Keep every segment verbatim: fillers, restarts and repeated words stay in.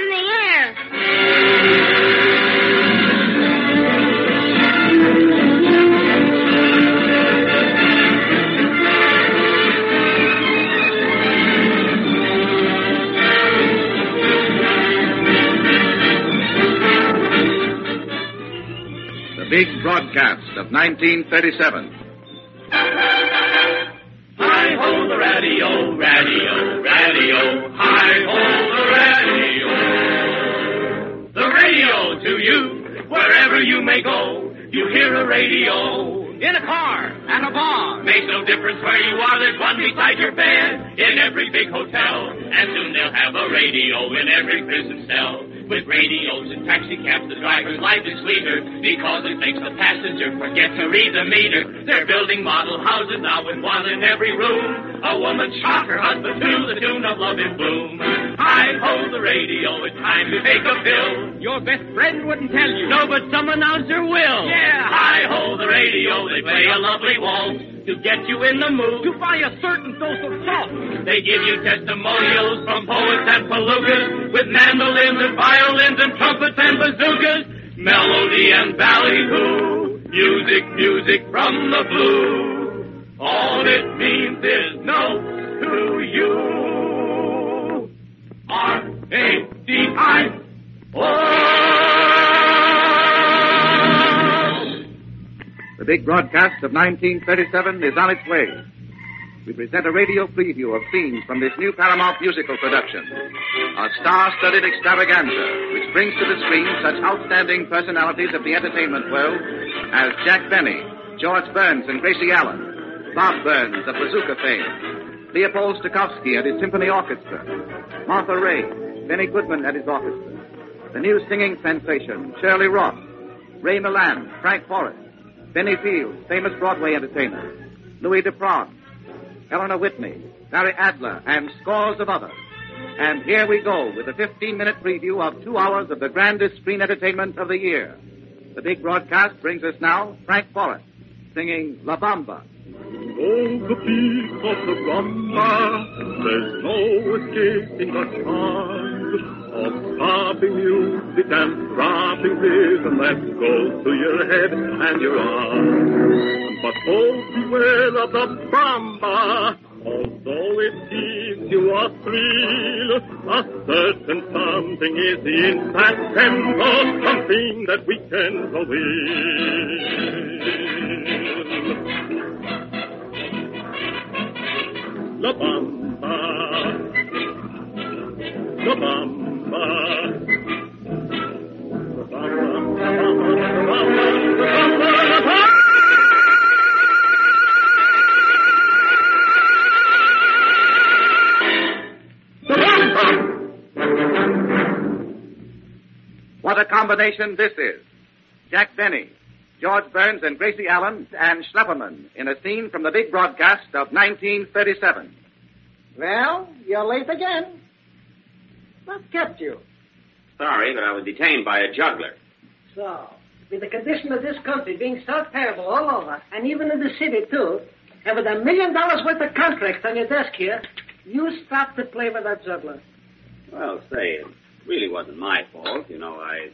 in the air. The big broadcast of nineteen thirty-seven. Hi-ho the radio, radio, radio. Hi-ho the radio. The radio to you, wherever you may go. You hear a radio. In a car, at a bar. Makes no difference where you are, there's one beside your bed. In every big hotel. And soon they'll have a radio in every prison cell. With radios and taxi cabs, the driver's life is sweeter because it makes the passenger forget to read the meter. They're building model houses now with one in every room. A woman shot her husband to the tune of Love in Bloom. Hi-ho the radio, it's time to take a pill. Your best friend wouldn't tell you. No, but some announcer will. Yeah, hi-ho the radio, they play a lovely waltz to get you in the mood. To buy a certain dose of salt. They give you testimonials from poets and palookas with mandolins and violins and trumpets and bazookas. Melody and ballyhoo. Music, music from the blue. All it means is no to you. R A D I O. The big broadcast of nineteen thirty-seven is on its way. We present a radio preview of scenes from this new Paramount musical production, a star-studded extravaganza which brings to the screen such outstanding personalities of the entertainment world as Jack Benny, George Burns and Gracie Allen, Bob Burns of Bazooka fame, Leopold Stokowski and his symphony orchestra, Martha Ray, Benny Goodman and his orchestra, the new singing sensation, Shirley Roth, Ray Milland, Frank Forrest, Benny Fields, famous Broadway entertainer, Louis Duprat, Eleanor Whitney, Barry Adler, and scores of others. And here we go with a fifteen-minute preview of two hours of the grandest screen entertainment of the year. The big broadcast brings us now Frank Forrest singing La Bamba. Oh, the peace of the Bamba, there's no escaping the charms of stopping music and dropping rhythm that goes to your head and your arms. But oh, beware of the Bamba, although it gives you a thrill, a certain something is in that tempo, something that we can go in. La Bamba, La Bamba. What a combination this is. Jack Benny, George Burns and Gracie Allen and Schlepperman in a scene from the big broadcast of nineteen thirty-seven. Well, you're late again. What kept you? Sorry, but I was detained by a juggler. So, with the condition of this country being so terrible all over, and even in the city, too, and with a million dollars worth of contracts on your desk here, you stopped to play with that juggler. Well, say, it really wasn't my fault. You know, I...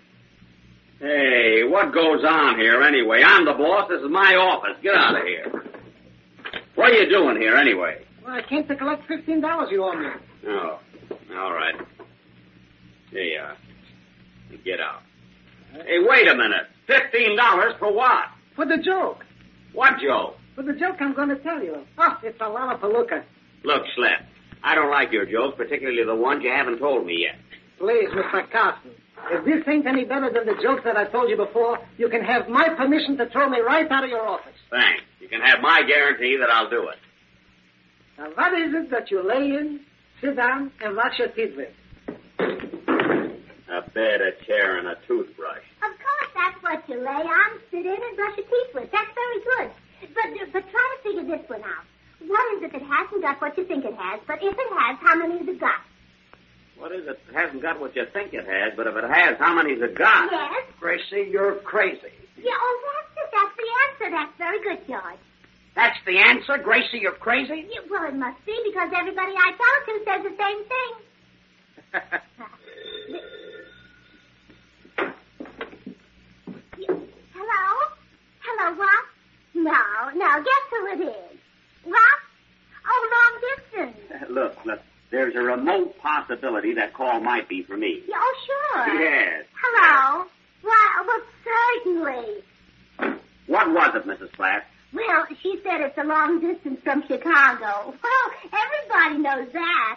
Hey, what goes on here anyway? I'm the boss. This is my office. Get out of here. What are you doing here anyway? Well, I came to collect fifteen dollars you owe me. Oh, all right. Here you are. Get out. Hey, wait a minute. Fifteen dollars for what? For the joke. What joke? For the joke I'm going to tell you. Oh, it's a lot of palooka. Look, Slep, I don't like your jokes, particularly the ones you haven't told me yet. Please, Mister Carson, if this ain't any better than the jokes that I told you before, you can have my permission to throw me right out of your office. Thanks. You can have my guarantee that I'll do it. Now, what is it that you lay in, sit down, and wash your teeth with? A bed, a chair, and a toothbrush. Of course, that's what you lay on, sit in, and brush your teeth with. That's very good. But but try to figure this one out. What is it that hasn't got what you think it has, but if it has, how many has it got? What is it that hasn't got what you think it has, but if it has, how many's it got? Yes. Gracie, you're crazy. Yeah, oh, that's it. That's the answer. That's very good, George. That's the answer? Gracie, you're crazy? Yeah, well, it must be, because everybody I talk to says the same thing. a remote possibility that call might be for me. Yeah, oh, sure. Yes. Hello. Why, well, certainly. What was it, Missus Platt? Well, she said it's a long distance from Chicago. Well, everybody knows that.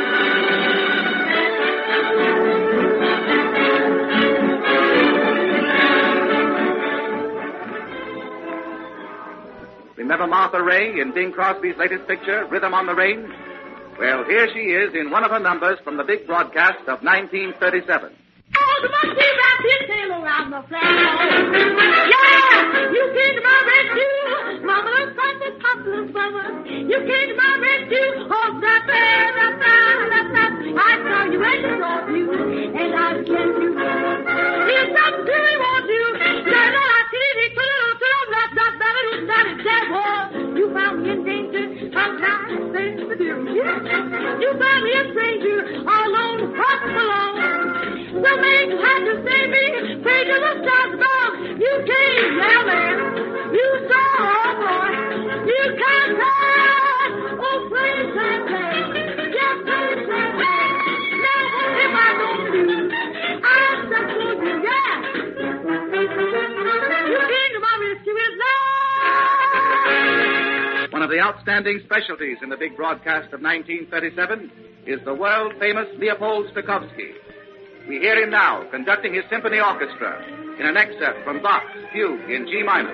Remember Martha Ray in Bing Crosby's latest picture, Rhythm on the Range? Well, here she is in one of her numbers from the big broadcast of nineteen thirty-seven. Oh, the monkey wrapped his tail around the flagpole. Yeah, you came to my rescue. Mama, the sun is popular summer. You came to my rescue. Oh, that bear, that that that that. I saw you and I saw you, and I can you. Here's something to want you. That I see it, put it on, put it on, that that that that that that war. You found me in danger. I'm not saying with you. You found me a stranger, all alone, across the lawn. So many had to save me, pray to the stars above. You came down there, you saw, oh boy, you can't tell. Oh, please and play, yes, please and play. Now what am I going to do? I'm stuck with you, yeah. You came to my rescue with love. One of the outstanding specialties in the big broadcast of nineteen thirty-seven is the world-famous Leopold Stokowski. We hear him now conducting his symphony orchestra in an excerpt from Bach's Fugue in G minor.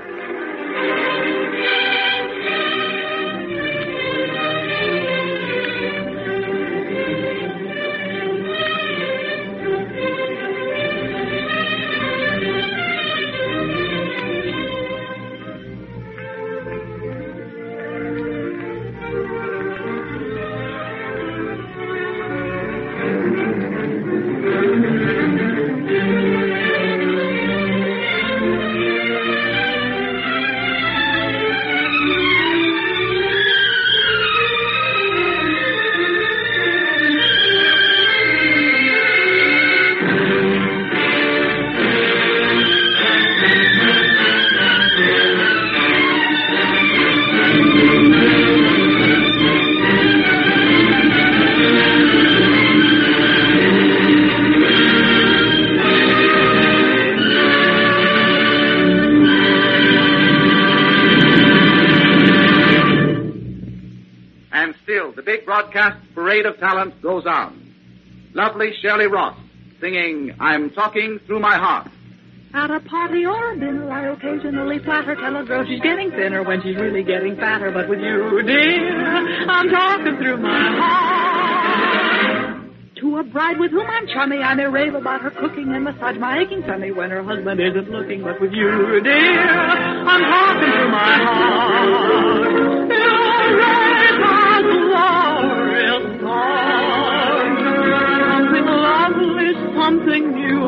Broadcast parade of talent goes on. Lovely Shirley Ross singing I'm Talking Through My Heart. At a party or a dinner, I occasionally flatter, tell a girl she's getting thinner when she's really getting fatter. But with you, dear, I'm talking through my heart. To a bride with whom I'm chummy, I may rave about her cooking and massage my aching tummy when her husband isn't looking. But with you, dear, I'm talking through my heart. You're right, my glorious song. Something lovely, something new.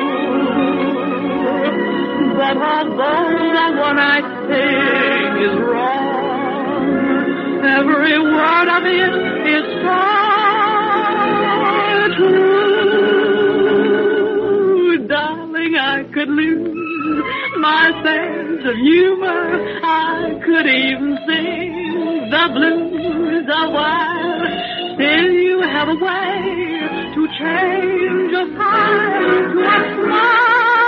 But although the one I sing is wrong, every word of it is so true. Darling, I could lose my sense of humor. I could even sing the blues a while. Still you have a way to change your smile to a smile.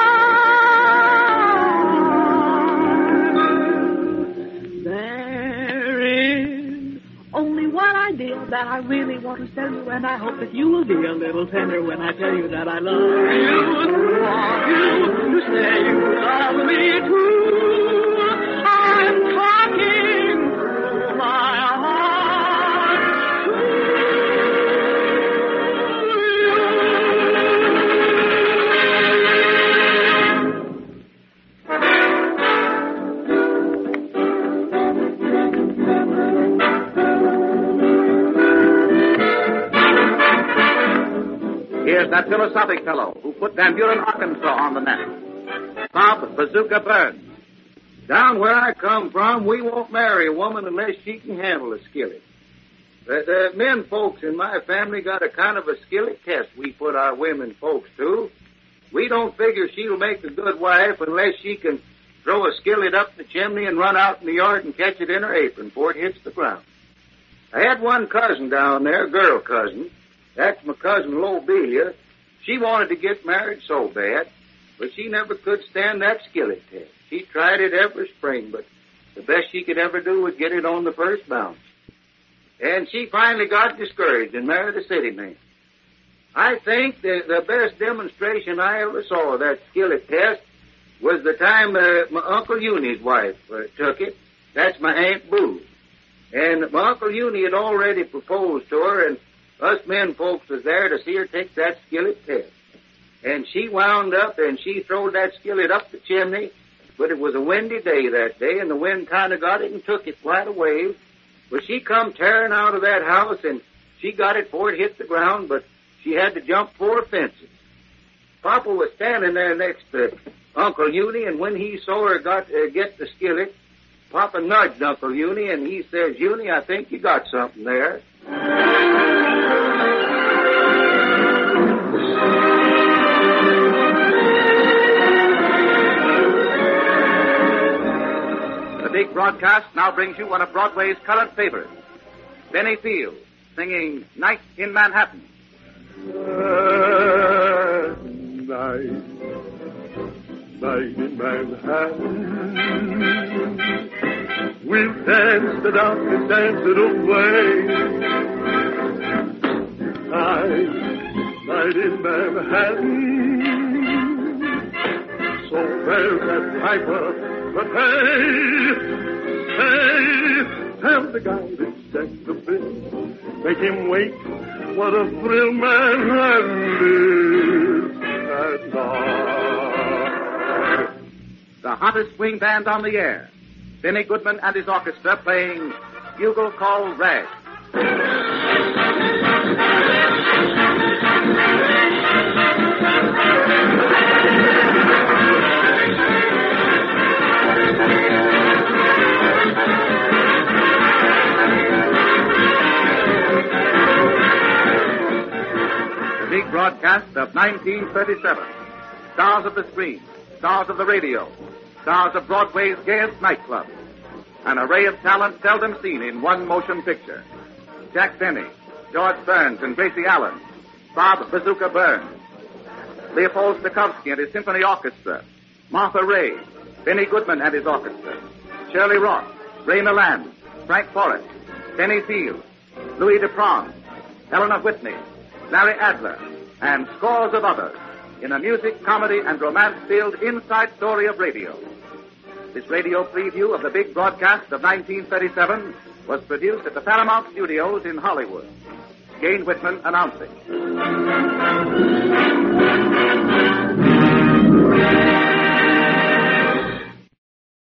That I really want to tell you, and I hope that you will be a little tender when I tell you that I love you. Want you to say you love me too. I'm talking through my heart to Here's that philosophic fellow who put Van Buren, Arkansas on the map. Bob Bazooka Burns. Down where I come from, we won't marry a woman unless she can handle a skillet. The, the men folks in my family got a kind of a skillet test we put our women folks to. We don't figure she'll make a good wife unless she can throw a skillet up the chimney and run out in the yard and catch it in her apron before it hits the ground. I had one cousin down there, a girl cousin. That's my cousin Lobelia. She wanted to get married so bad, but she never could stand that skillet test. She tried it every spring, but the best she could ever do was get it on the first bounce. And she finally got discouraged and married a city man. I think the, the best demonstration I ever saw of that skillet test was the time uh, my Uncle Uni's wife uh, took it. That's my Aunt Boo. And my Uncle Uni had already proposed to her, and us men folks was there to see her take that skillet test. And she wound up, and she throwed that skillet up the chimney, but it was a windy day that day, and the wind kind of got it and took it quite a ways. But she come tearing out of that house, and she got it before it hit the ground, but she had to jump four fences. Papa was standing there next to Uncle Uni, and when he saw her got uh, get the skillet, Papa nudged Uncle Uni, and he says, Uni, I think you got something there. The big broadcast now brings you one of Broadway's current favorites, Benny Field, singing Night in Manhattan. Night, night in Manhattan, we'll dance the darkness, dance it away. Night, night in Manhattan, so there's that piper, but hey, hey, tell the guy that set the bill, make him wait. What a thrill Manhattan is at night. The hottest swing band on the air. Benny Goodman and his orchestra playing Bugle Call Rag. The big broadcast of nineteen thirty-seven. Stars of the screen, stars of the radio, stars of Broadway's gayest nightclub. An array of talent seldom seen in one motion picture. Jack Benny, George Burns and Gracie Allen, Bob Bazooka Burns, Leopold Stokowski and his symphony orchestra, Martha Ray, Benny Goodman and his orchestra, Shirley Roth, Ray Milland, Frank Forrest, Benny Field, Louis Dupron, Helena Whitney, Larry Adler, and scores of others in a music, comedy, and romance-filled inside story of radio. This radio preview of the big broadcast of nineteen thirty-seven was produced at the Paramount Studios in Hollywood. Gene Whitman announcing.